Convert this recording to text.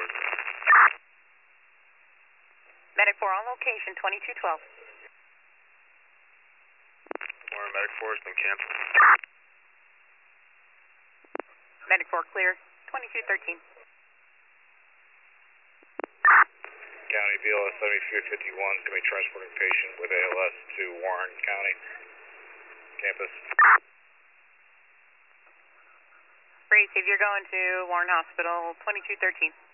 report. Medic 4 on location, 2212. Warren Medic 4 has been canceled. Medic 4 clear, 2213. County BLS 7351 is going to be transporting patient with ALS to Warren County campus. Grace, if you're going to Warren Hospital, 2213.